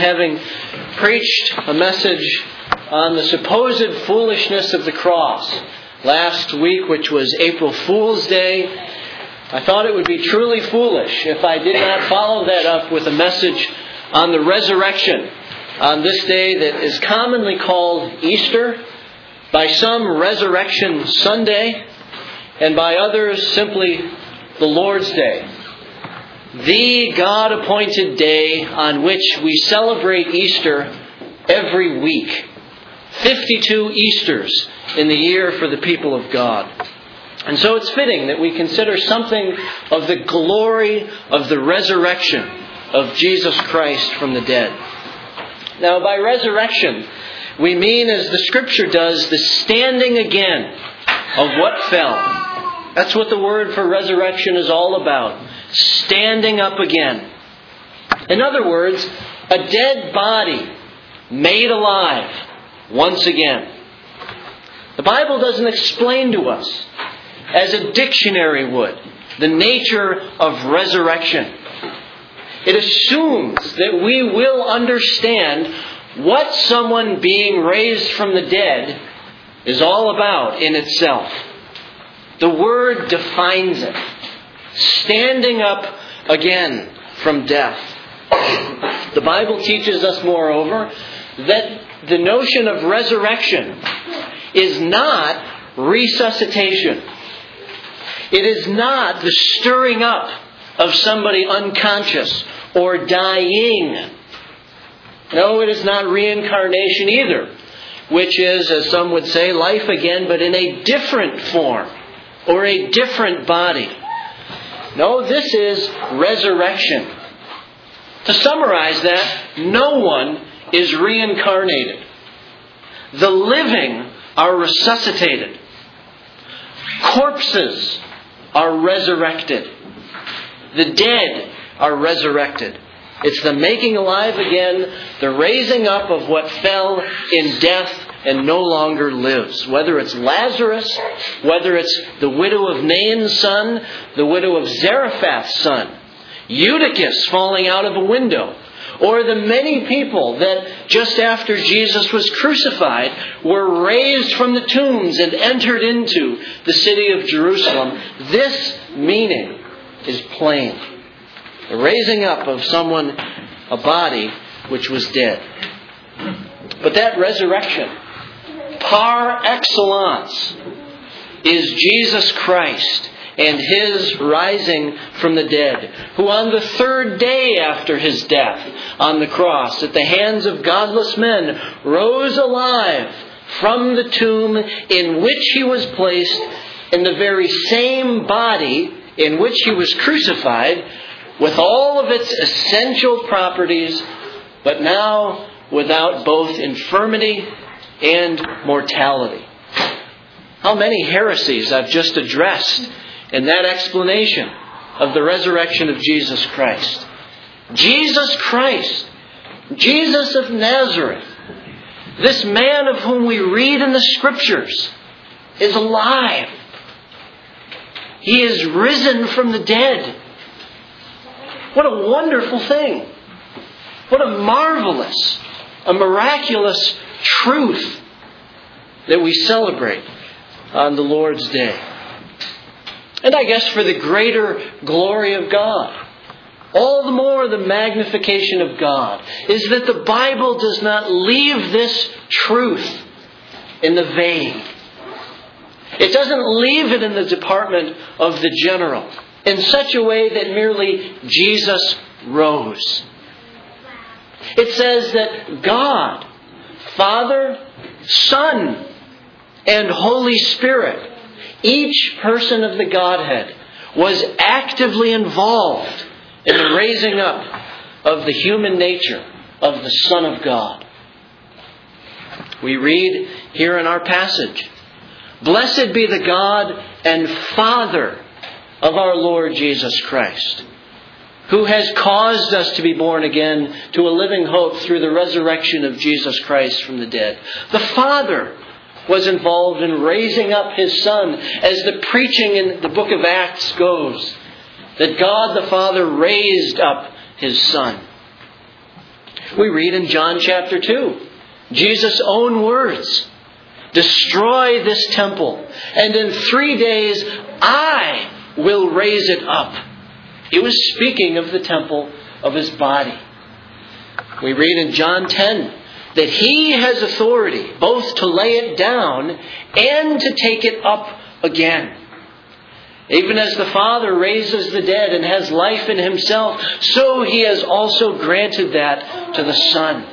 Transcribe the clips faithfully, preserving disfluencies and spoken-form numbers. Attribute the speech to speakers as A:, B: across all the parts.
A: having preached a message on the supposed foolishness of the cross last week, which was April Fool's Day, I thought it would be truly foolish if I did not follow that up with a message on the resurrection on this day that is commonly called Easter, by some Resurrection Sunday, and by others simply the Lord's Day. The God-appointed day on which we celebrate Easter every week. fifty-two Easters in the year for the people of God. And so it's fitting that we consider something of the glory of the resurrection of Jesus Christ from the dead. Now, by resurrection, we mean, as the Scripture does, the standing again of what fell. That's what the word for resurrection is all about. Standing up again. In other words, a dead body made alive once again. The Bible doesn't explain to us, as a dictionary would, the nature of resurrection. It assumes that we will understand what someone being raised from the dead is all about in itself. The Word defines it. Standing up again from death. The Bible teaches us, moreover, that the notion of resurrection is not resuscitation. It is not the stirring up of somebody unconscious or dying. No, it is not reincarnation either, which is, as some would say, life again, but in a different form or a different body. No, this is resurrection. To summarize that, no one is reincarnated. The living are resuscitated. Corpses are resurrected. The dead are resurrected. It's the making alive again, the raising up of what fell in death and no longer lives. Whether it's Lazarus, whether it's the widow of Nain's son, the widow of Zarephath's son, Eutychus falling out of a window, or the many people that just after Jesus was crucified were raised from the tombs and entered into the city of Jerusalem. This meaning is plain. The raising up of someone, a body which was dead. But that resurrection, par excellence, is Jesus Christ and His rising from the dead, who on the third day after His death on the cross, at the hands of godless men, rose alive from the tomb in which He was placed, in the very same body in which He was crucified, with all of its essential properties, but now without both infirmity and mortality. How many heresies I've just addressed in that explanation of the resurrection of Jesus Christ. Jesus Christ, Jesus of Nazareth, this man of whom we read in the Scriptures, is alive. He is risen from the dead. What a wonderful thing. What a marvelous, a miraculous truth that we celebrate on the Lord's Day. And I guess for the greater glory of God, all the more the magnification of God, is that the Bible does not leave this truth in the vague. It doesn't leave it in the department of the general, in such a way that merely Jesus rose. It says that God, Father, Son, and Holy Spirit, each person of the Godhead, was actively involved in the raising up of the human nature of the Son of God. We read here in our passage, "Blessed be the God and Father of our Lord Jesus Christ, who has caused us to be born again to a living hope through the resurrection of Jesus Christ from the dead." The Father was involved in raising up His Son, as the preaching in the book of Acts goes, that God the Father raised up His Son. We read in John chapter two, Jesus' own words, "Destroy this temple, and in three days I will raise it up." He was speaking of the temple of His body. We read in John ten that He has authority both to lay it down and to take it up again. Even as the Father raises the dead and has life in Himself, so He has also granted that to the Son.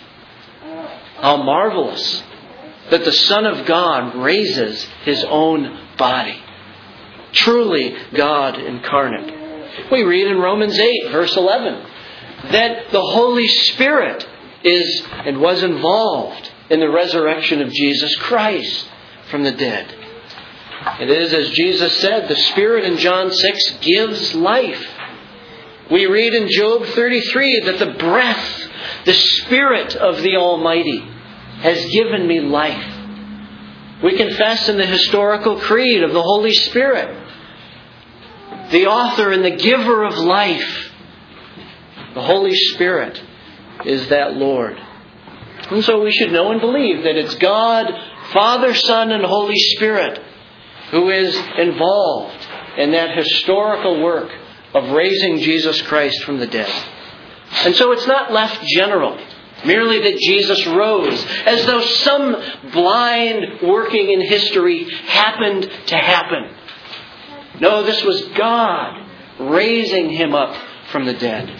A: How marvelous that the Son of God raises His own body. Truly God incarnate. We read in Romans eight, verse eleven, that the Holy Spirit is and was involved in the resurrection of Jesus Christ from the dead. It is, as Jesus said, the Spirit in John six gives life. We read in Job thirty-three that the breath, the Spirit of the Almighty has given me life. We confess in the historical creed of the Holy Spirit, the author and the giver of life. The Holy Spirit is that Lord. And so we should know and believe that it's God, Father, Son, and Holy Spirit who is involved in that historical work of raising Jesus Christ from the dead. And so it's not left general, merely that Jesus rose, as though some blind working in history happened to happen. No, this was God raising Him up from the dead.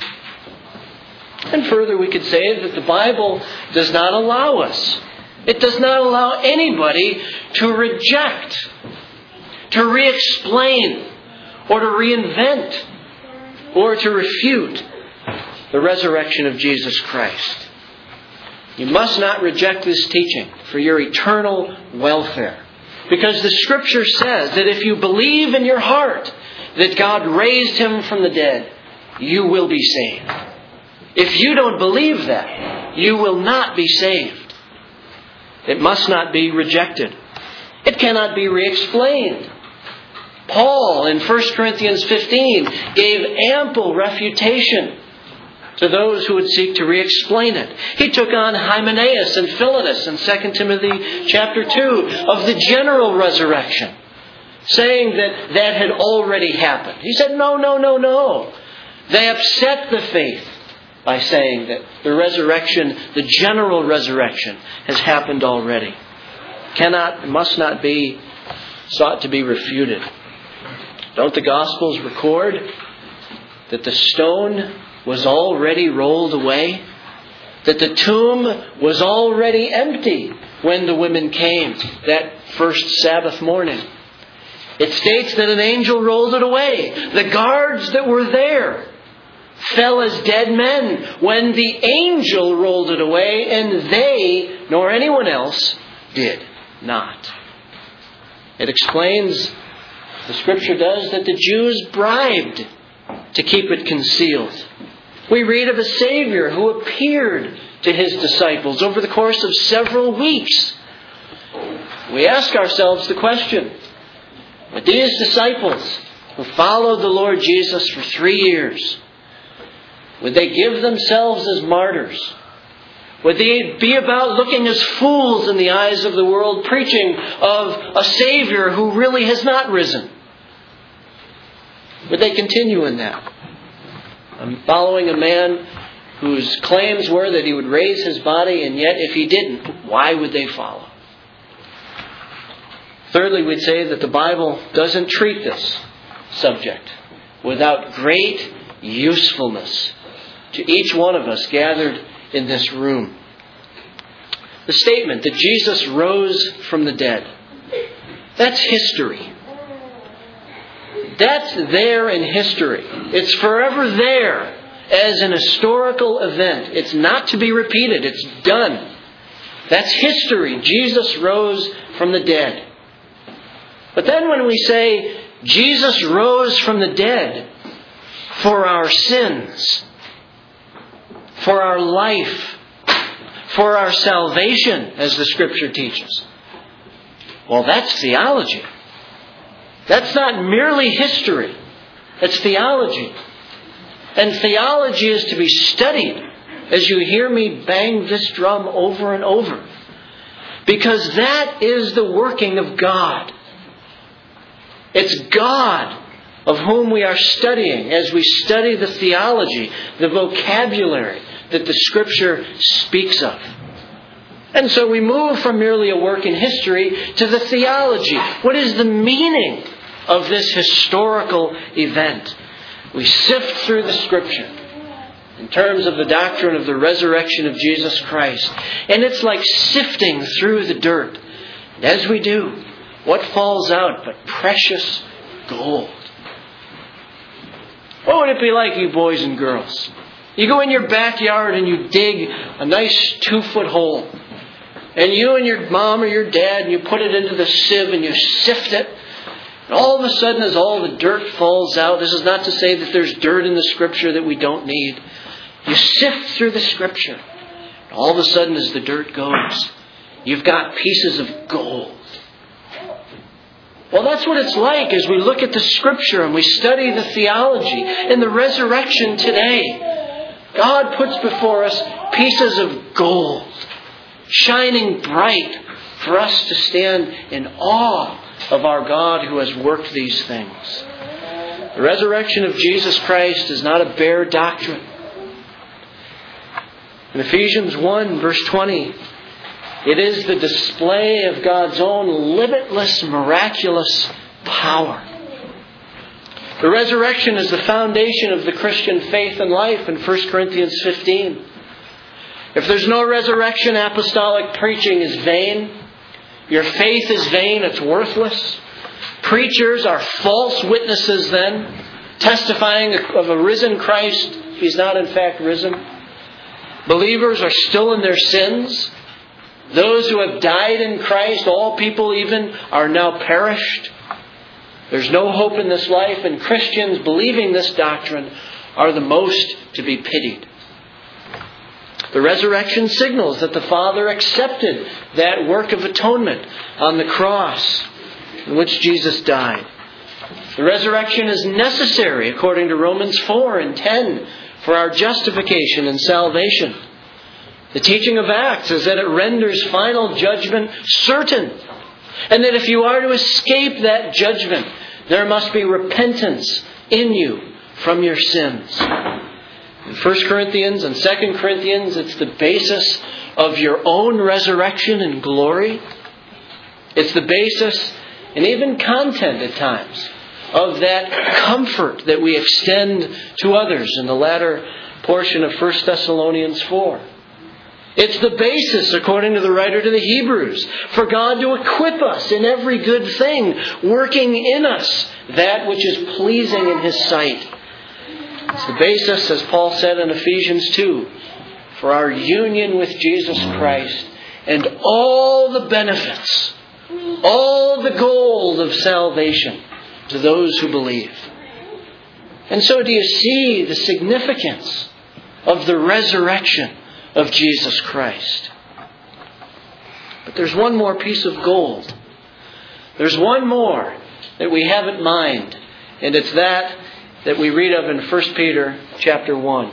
A: And further, we could say that the Bible does not allow us, it does not allow anybody to reject, to re-explain, or to reinvent, or to refute the resurrection of Jesus Christ. You must not reject this teaching for your eternal welfare. Because the Scripture says that if you believe in your heart that God raised Him from the dead, you will be saved. If you don't believe that, you will not be saved. It must not be rejected. It cannot be re-explained. Paul in First Corinthians fifteen gave ample refutation to those who would seek to re-explain it. He took on Hymenaeus and Philetus in Second Timothy chapter two of the general resurrection, saying that that had already happened. He said, no, no, no, no. They upset the faith by saying that the resurrection, the general resurrection, has happened already. Cannot, must not be sought to be refuted. Don't the Gospels record that the stone was already rolled away? That the tomb was already empty when the women came that first Sabbath morning? It states that an angel rolled it away. The guards that were there fell as dead men when the angel rolled it away, and they, nor anyone else, did not. It explains, the Scripture does, that the Jews bribed to keep it concealed. We read of a Savior who appeared to His disciples over the course of several weeks. We ask ourselves the question, with these disciples who followed the Lord Jesus for three years, would they give themselves as martyrs? Would they be about looking as fools in the eyes of the world, preaching of a Savior who really has not risen? Would they continue in that? I'm following a man whose claims were that He would raise His body, and yet if He didn't, why would they follow? Thirdly, we'd say that the Bible doesn't treat this subject without great usefulness to each one of us gathered in this room. The statement that Jesus rose from the dead, that's history. That's there in history. It's forever there as an historical event. It's not to be repeated. It's done. That's history. Jesus rose from the dead. But then when we say Jesus rose from the dead for our sins, for our life, for our salvation, as the Scripture teaches, well, that's theology. That's not merely history. That's theology. And theology is to be studied as you hear me bang this drum over and over. Because that is the working of God. It's God of whom we are studying as we study the theology, the vocabulary that the Scripture speaks of. And so we move from merely a work in history to the theology. What is the meaning of this historical event? We sift through the Scripture in terms of the doctrine of the resurrection of Jesus Christ. And it's like sifting through the dirt. And as we do, what falls out but precious gold? What would it be like, you boys and girls? You go in your backyard and you dig a nice two-foot hole. And you and your mom or your dad, and you put it into the sieve and you sift it. And all of a sudden, as all the dirt falls out, this is not to say that there's dirt in the Scripture that we don't need. You sift through the Scripture. And all of a sudden, as the dirt goes, you've got pieces of gold. Well, that's what it's like as we look at the Scripture and we study the theology and the resurrection today. God puts before us pieces of gold, shining bright for us to stand in awe of our God who has worked these things. The resurrection of Jesus Christ is not a bare doctrine. In Ephesians one, verse twenty, it is the display of God's own limitless, miraculous power. The resurrection is the foundation of the Christian faith and life in First Corinthians fifteen. If there's no resurrection, apostolic preaching is vain. Your faith is vain, it's worthless. Preachers are false witnesses then, testifying of a risen Christ if He's not in fact risen. Believers are still in their sins. Those who have died in Christ, all people even, are now perished. There's no hope in this life, and Christians believing this doctrine are the most to be pitied. The resurrection signals that the Father accepted that work of atonement on the cross in which Jesus died. The resurrection is necessary, according to Romans four and ten, for our justification and salvation. The teaching of Acts is that it renders final judgment certain. And that if you are to escape that judgment, there must be repentance in you from your sins. In First Corinthians and Second Corinthians, it's the basis of your own resurrection and glory. It's the basis, and even content at times, of that comfort that we extend to others in the latter portion of First Thessalonians four. It's the basis, according to the writer to the Hebrews, for God to equip us in every good thing, working in us that which is pleasing in His sight. It's the basis, as Paul said in Ephesians two, for our union with Jesus Christ and all the benefits, all the gold of salvation to those who believe. And so do you see the significance of the resurrection of Jesus Christ? But there's one more piece of gold. There's one more that we have in mind, and it's that that we read of in First Peter chapter one.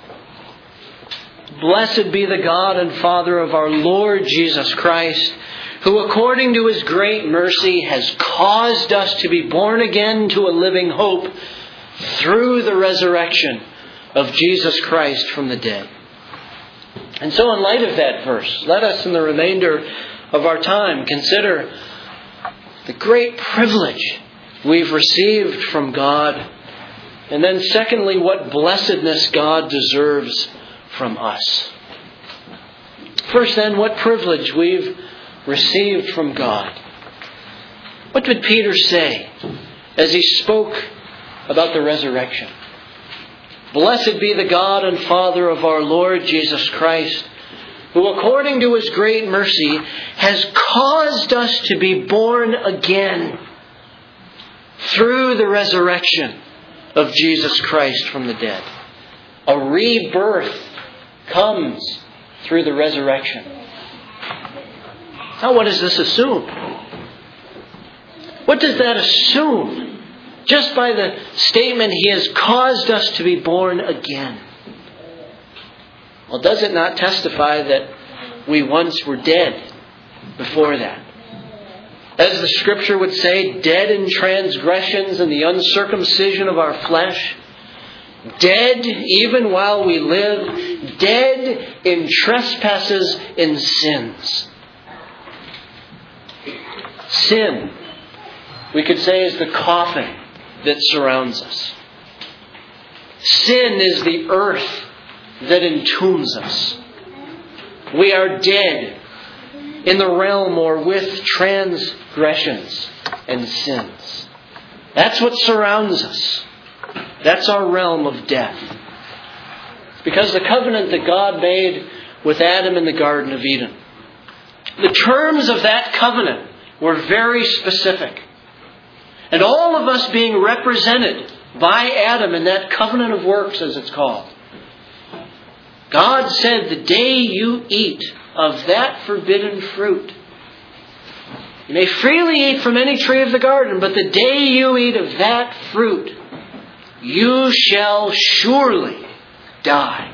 A: Blessed be the God and Father of our Lord Jesus Christ, who according to His great mercy has caused us to be born again to a living hope through the resurrection of Jesus Christ from the dead. And so in light of that verse, let us in the remainder of our time consider the great privilege we've received from God. And then secondly, what blessedness God deserves from us. First then, what privilege we've received from God. What did Peter say as he spoke about the resurrection? Blessed be the God and Father of our Lord Jesus Christ, who according to His great mercy has caused us to be born again through the resurrection of Jesus Christ from the dead. A rebirth comes through the resurrection. Now, what does this assume? What does that assume? Just by the statement, He has caused us to be born again. Well, does it not testify that we once were dead before that? As the Scripture would say, dead in transgressions and the uncircumcision of our flesh, dead even while we live, dead in trespasses and sins. Sin, we could say, is the coffin that surrounds us. Sin is the earth that entombs us. We are dead in the realm or with transgressions and sins. That's what surrounds us. That's our realm of death. Because the covenant that God made with Adam in the Garden of Eden, the terms of that covenant were very specific. And all of us being represented by Adam in that covenant of works, as it's called. God said, the day you eat of that forbidden fruit, you may freely eat from any tree of the garden, but the day you eat of that fruit, you shall surely die.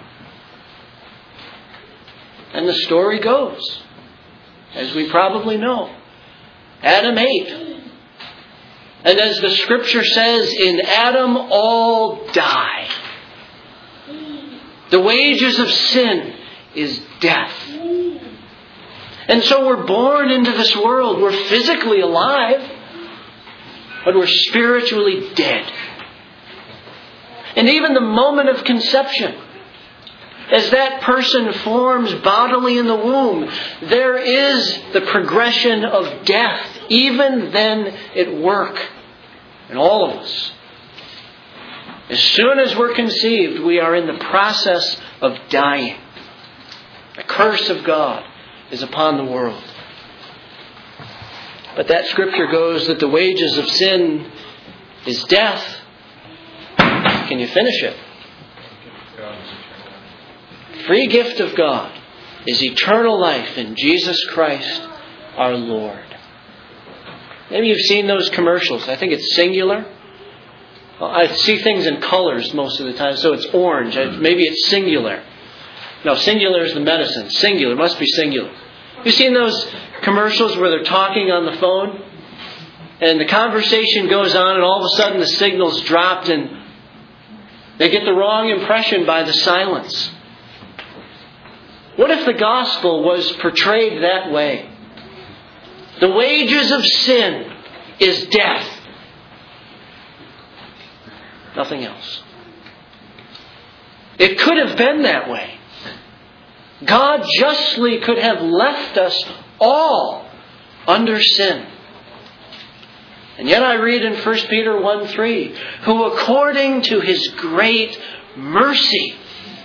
A: And the story goes, as we probably know, Adam ate. And as the Scripture says, in Adam all die. The wages of sin is death. And so we're born into this world. We're physically alive, but we're spiritually dead. And even the moment of conception, as that person forms bodily in the womb, there is the progression of death, even then at work in all of us. As soon as we're conceived, we are in the process of dying. The curse of God is upon the world. But that Scripture goes that the wages of sin is death. Can you finish it? Free gift of God is eternal life in Jesus Christ our Lord. Maybe you've seen those commercials. I think it's singular. I see things in colors most of the time, so it's orange. Maybe it's singular. No, singular is the medicine. Singular. It must be singular. You've seen those commercials where they're talking on the phone and the conversation goes on and all of a sudden the signal's dropped and they get the wrong impression by the silence. What if the gospel was portrayed that way? The wages of sin is death. Nothing else. It could have been that way. God justly could have left us all under sin. And yet I read in First Peter one three, who according to His great mercy,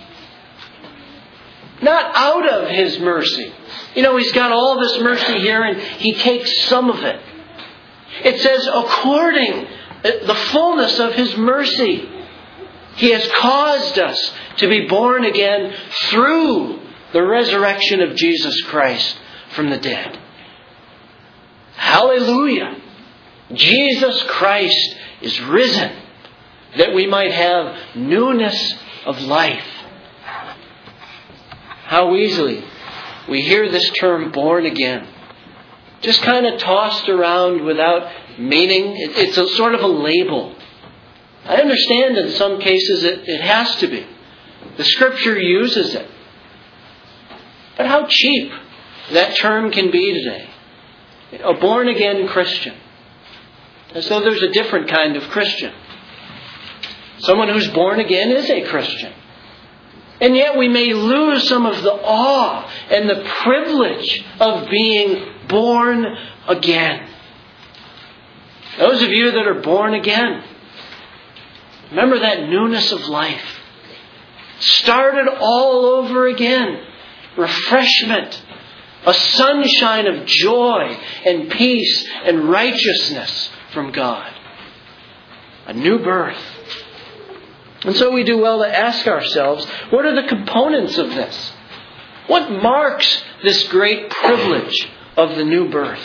A: not out of His mercy. You know, He's got all this mercy here and He takes some of it. It says according the fullness of His mercy, He has caused us to be born again through the resurrection of Jesus Christ from the dead. Hallelujah! Jesus Christ is risen that we might have newness of life. How easily we hear this term born again. Just kind of tossed around without meaning. It's a sort of a label. I understand in some cases it, it has to be. The Scripture uses it. But how cheap that term can be today. A born-again Christian. As though there's a different kind of Christian. Someone who's born again is a Christian. And yet we may lose some of the awe and the privilege of being born again. Those of you that are born again, remember that newness of life. Started all over again. Refreshment. A sunshine of joy and peace and righteousness from God. A new birth. And so we do well to ask ourselves, what are the components of this? What marks this great privilege of the new birth?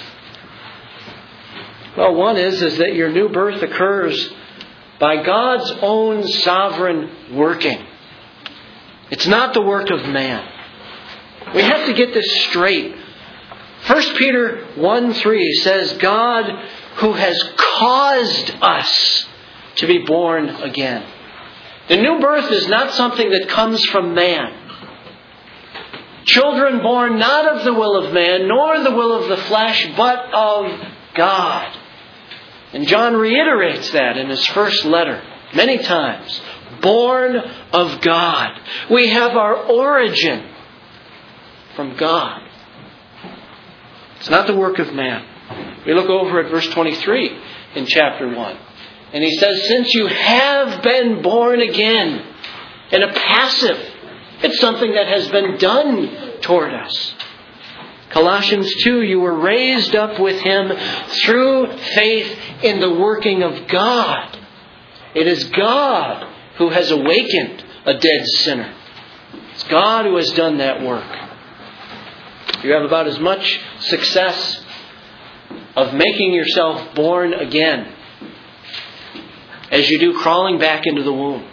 A: Well, one is, is that your new birth occurs by God's own sovereign working. It's not the work of man. We have to get this straight. First Peter one three says, God who has caused us to be born again. The new birth is not something that comes from man. Children born not of the will of man, nor the will of the flesh, but of God. And John reiterates that in his first letter many times. Born of God. We have our origin from God. It's not the work of man. We look over at verse twenty-three in chapter one. And he says, since you have been born again, in a passive, it's something that has been done toward us. Colossians two, you were raised up with Him through faith in the working of God. It is God who has awakened a dead sinner. It's God who has done that work. You have about as much success of making yourself born again as you do crawling back into the womb.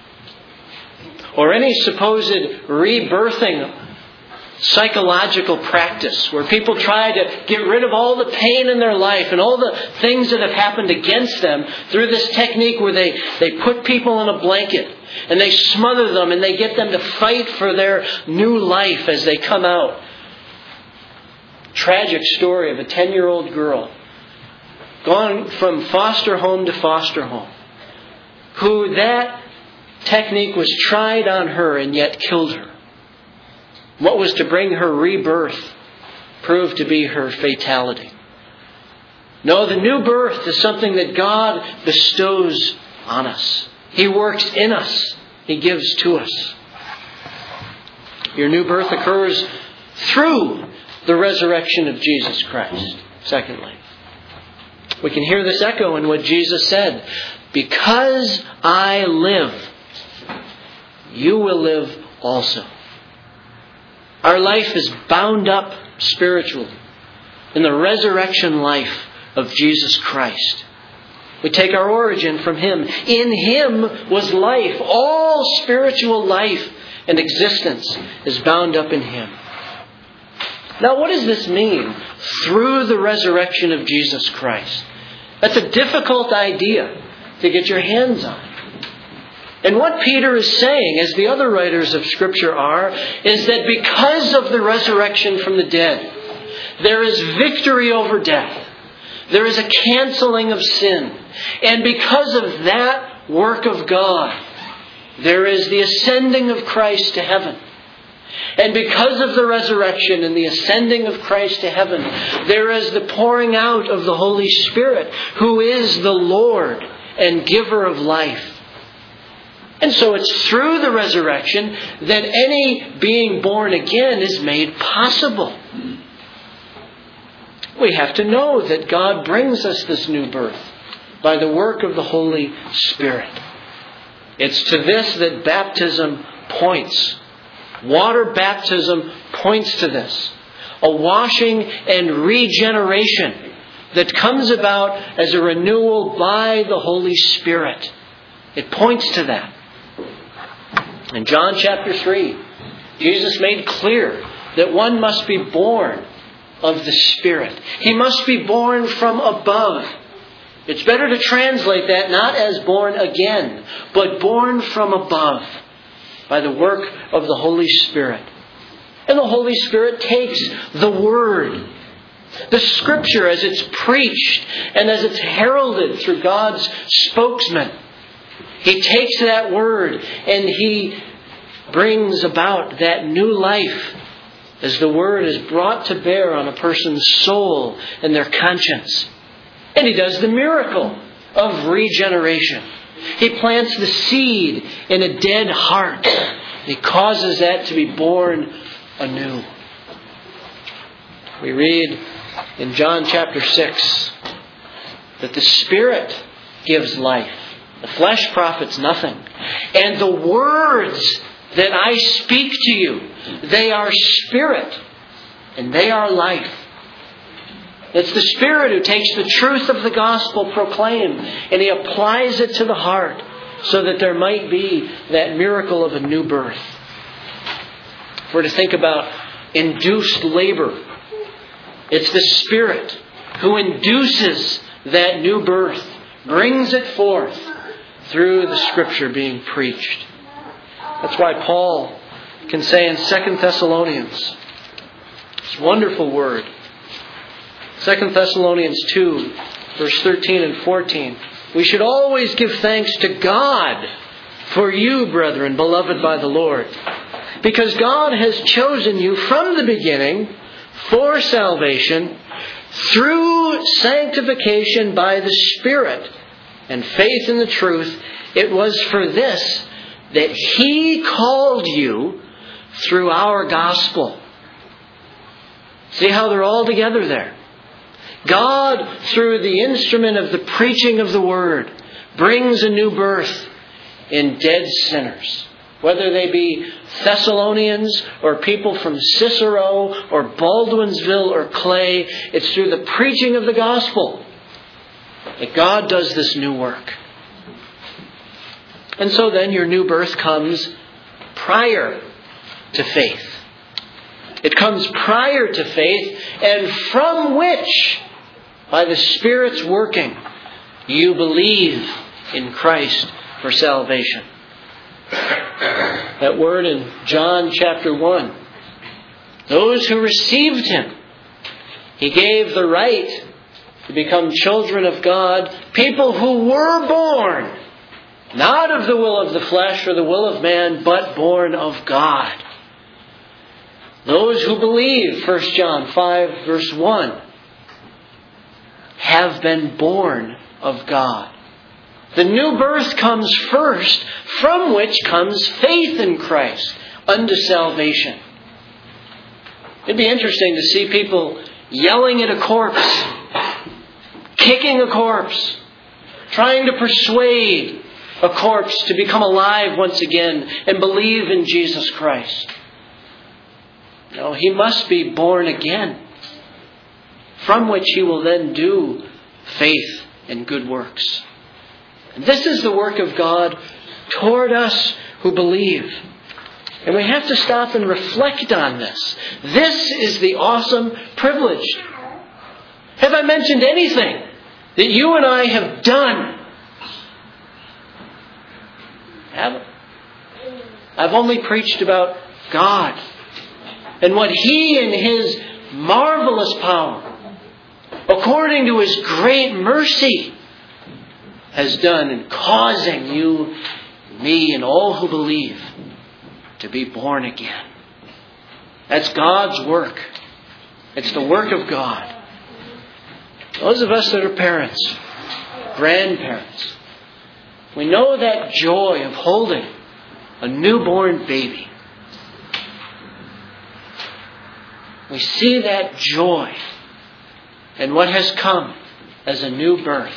A: Or any supposed rebirthing psychological practice where people try to get rid of all the pain in their life and all the things that have happened against them through this technique where they, they put people in a blanket and they smother them and they get them to fight for their new life as they come out. Tragic story of a ten-year-old girl gone from foster home to foster home, who that technique was tried on her and yet killed her. What was to bring her rebirth proved to be her fatality. No, the new birth is something that God bestows on us. He works in us. He gives to us. Your new birth occurs through the resurrection of Jesus Christ. Secondly, we can hear this echo in what Jesus said. Because I live, you will live also. Our life is bound up spiritually in the resurrection life of Jesus Christ. We take our origin from Him. In Him was life. All spiritual life and existence is bound up in Him. Now, what does this mean? Through the resurrection of Jesus Christ. That's a difficult idea to get your hands on. And what Peter is saying, as the other writers of Scripture are, is that because of the resurrection from the dead, there is victory over death. There is a canceling of sin. And because of that work of God, there is the ascending of Christ to heaven. And because of the resurrection and the ascending of Christ to heaven, there is the pouring out of the Holy Spirit, who is the Lord and giver of life. And so it's through the resurrection that any being born again is made possible. We have to know that God brings us this new birth by the work of the Holy Spirit. It's to this that baptism points. Water baptism points to this. A washing and regeneration that comes about as a renewal by the Holy Spirit. It points to that. In John chapter three, Jesus made clear that one must be born of the Spirit. He must be born from above. It's better to translate that not as born again, but born from above by the work of the Holy Spirit. And the Holy Spirit takes the Word, the Scripture as it's preached and as it's heralded through God's spokesman. He takes that Word and He brings about that new life as the Word is brought to bear on a person's soul and their conscience. And He does the miracle of regeneration. He plants the seed in a dead heart. He causes that to be born anew. We read in John chapter six that the Spirit gives life. The flesh profits nothing. And the words that I speak to you, they are spirit and they are life. It's the Spirit who takes the truth of the gospel proclaimed and He applies it to the heart so that there might be that miracle of a new birth. if we're to think about induced labor, it's the Spirit who induces that new birth, brings it forth through the Scripture being preached. That's why Paul can say in Second Thessalonians, this wonderful word, Second Thessalonians two, verse thirteen and fourteen, we should always give thanks to God for you, brethren, beloved by the Lord, because God has chosen you from the beginning for salvation through sanctification by the Spirit and faith in the truth. It was for this that He called you through our gospel. See how they're all together there. God, through the instrument of the preaching of the Word, brings a new birth in dead sinners. Whether they be Thessalonians or people from Cicero or Baldwinsville or Clay, it's through the preaching of the gospel that God does this new work. And so then your new birth comes prior to faith. It comes prior to faith, and from which, by the Spirit's working, you believe in Christ for salvation. That word in John chapter one. Those who received Him, He gave the right to become children of God, people who were born, not of the will of the flesh or the will of man, but born of God. Those who believe, First John five, verse one, have been born of God. The new birth comes first, from which comes faith in Christ unto salvation. It'd be interesting to see people yelling at a corpse, kicking a corpse, trying to persuade a corpse to become alive once again and believe in Jesus Christ. No, he must be born again, from which he will then do faith and good works. And this is the work of God toward us who believe. And we have to stop and reflect on this. This is the awesome privilege. Have I mentioned anything that you and I have done? Haven't. I've only preached about God and what He in His marvelous power, according to His great mercy, has done in causing you, me, and all who believe to be born again. That's God's work. It's the work of God. Those of us that are parents, grandparents, we know that joy of holding a newborn baby. We see that joy and what has come as a new birth.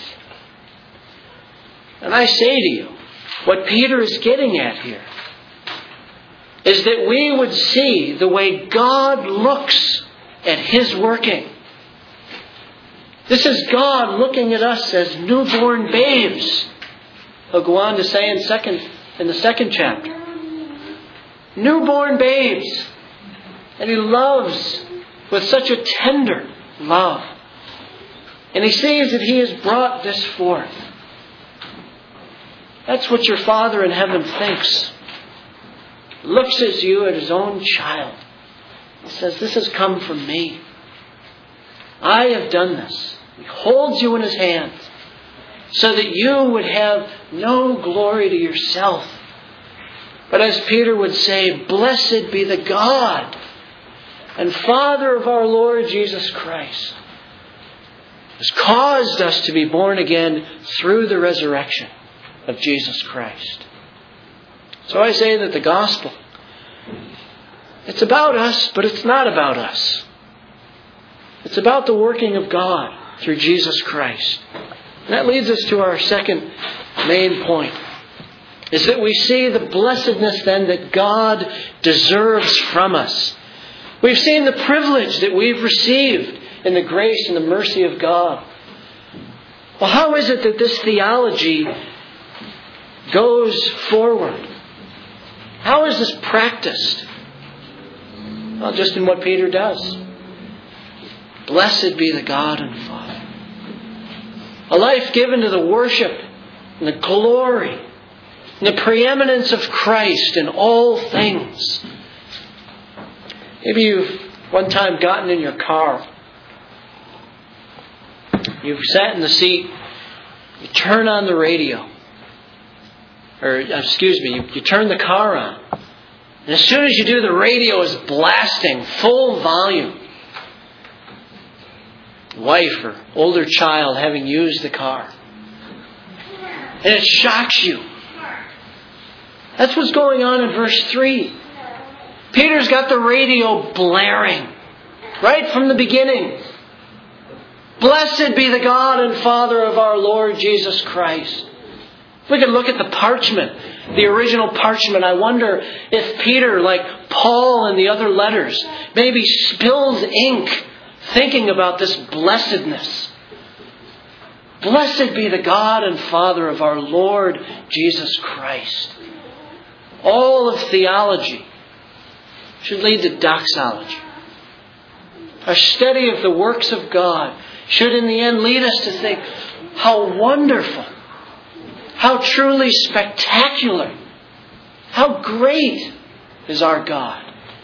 A: And I say to you, what Peter is getting at here is that we would see the way God looks at His working. This is God looking at us as newborn babes. He'll go on to say in second in the second chapter, newborn babes. And He loves with such a tender love. And He sees that He has brought this forth. That's what your Father in heaven thinks. Looks at you as His own child. He says, this has come from me. I have done this. He holds you in His hands so that you would have no glory to yourself. But as Peter would say, blessed be the God and Father of our Lord Jesus Christ, who has caused us to be born again through the resurrection of Jesus Christ. So I say that the gospel, it's about us, but it's not about us. It's about the working of God through Jesus Christ. And that leads us to our second main point, is that we see the blessedness then that God deserves from us. We've seen the privilege that we've received in the grace and the mercy of God. Well, how is it that this theology goes forward? How is this practiced? Well, just in what Peter does. Blessed be the God and Father. A life given to the worship and the glory and the preeminence of Christ in all things. Maybe you've one time gotten in your car. You've sat in the seat. You turn on the radio. Or, excuse me, you, you turn the car on. And as soon as you do, the radio is blasting full volume. Wife or older child having used the car. And it shocks you. That's what's going on in verse three. Peter's got the radio blaring right from the beginning. Blessed be the God and Father of our Lord Jesus Christ. If we could look at the parchment, the original parchment, I wonder if Peter, like Paul in the other letters, maybe spills ink thinking about this blessedness. Blessed be the God and Father of our Lord Jesus Christ. All of theology should lead to doxology. Our study of the works of God should in the end lead us to think, how wonderful, how truly spectacular, how great is our God.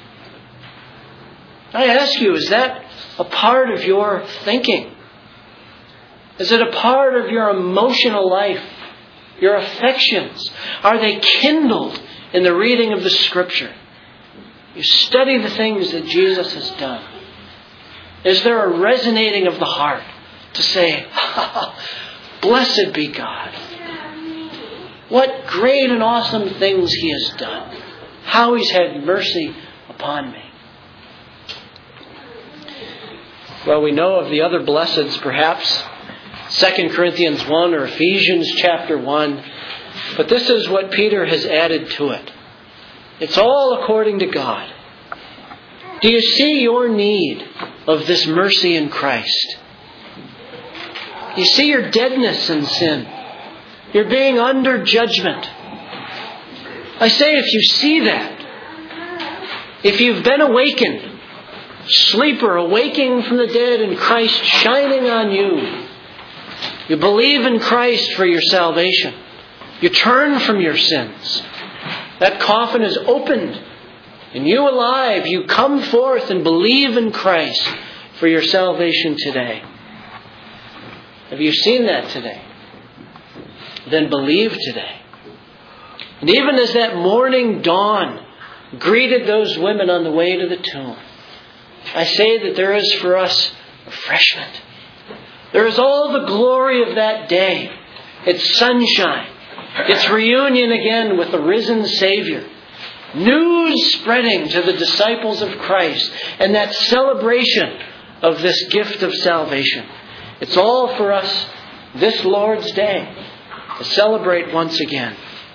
A: I ask you, is that a part of your thinking? Is it a part of your emotional life? Your affections? Are they kindled in the reading of the Scripture? You study the things that Jesus has done. Is there a resonating of the heart to say, blessed be God. What great and awesome things He has done. How He's had mercy upon me. Well, we know of the other blesseds, perhaps. Second Corinthians one or Ephesians chapter one. But this is what Peter has added to it. It's all according to God. Do you see your need of this mercy in Christ? You see your deadness in sin. You're being under judgment. I say, if you see that, if you've been awakened, sleeper awaking from the dead and Christ shining on you, you believe in Christ for your salvation. You turn from your sins. That coffin is opened. And you alive, you come forth and believe in Christ for your salvation today. Have you seen that today? Then believe today. And even as that morning dawn greeted those women on the way to the tomb, I say that there is for us refreshment. There is all the glory of that day. It's sunshine. It's reunion again with the risen Savior. News spreading to the disciples of Christ. And that celebration of this gift of salvation. It's all for us this Lord's Day to celebrate once again.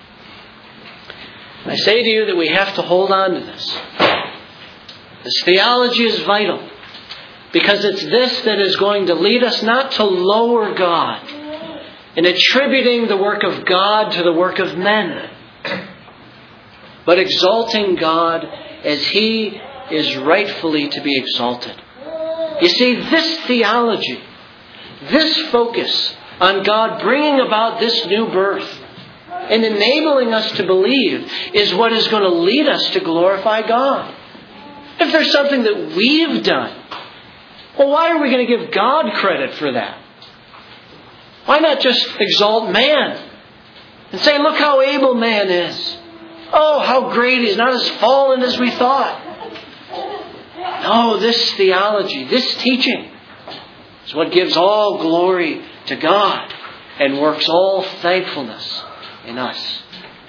A: I say to you that we have to hold on to this. This theology is vital. Because it's this that is going to lead us not to lower God in attributing the work of God to the work of men, but exalting God as He is rightfully to be exalted. You see, this theology, this focus on God bringing about this new birth and enabling us to believe is what is going to lead us to glorify God. If there's something that we've done, well, why are we going to give God credit for that? Why not just exalt man and say, look how able man is. Oh, how great he's not as fallen as we thought. No, this theology, this teaching is what gives all glory to God and works all thankfulness in us.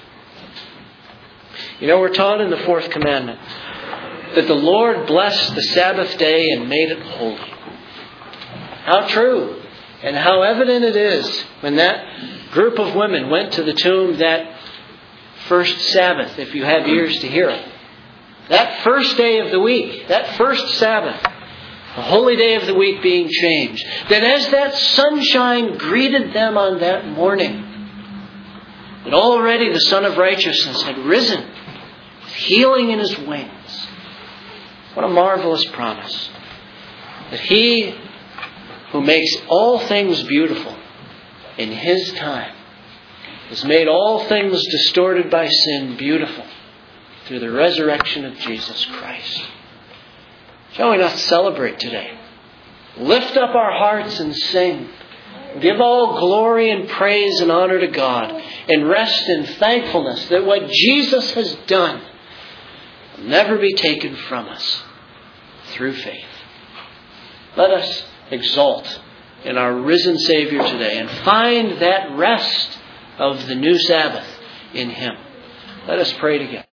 A: You know, we're taught in the fourth commandment that the Lord blessed the Sabbath day and made it holy. How true and how evident it is when that group of women went to the tomb that first Sabbath, if you have ears to hear it. That first day of the week, that first Sabbath, the holy day of the week being changed. That as that sunshine greeted them on that morning, that already the Son of Righteousness had risen with healing in His wings. What a marvelous promise. That He who makes all things beautiful in His time has made all things distorted by sin beautiful through the resurrection of Jesus Christ. Shall we not celebrate today? Lift up our hearts and sing. Give all glory and praise and honor to God, and rest in thankfulness that what Jesus has done will never be taken from us through faith. Let us exalt in our risen Savior today and find that rest of the new Sabbath in Him. Let us pray together.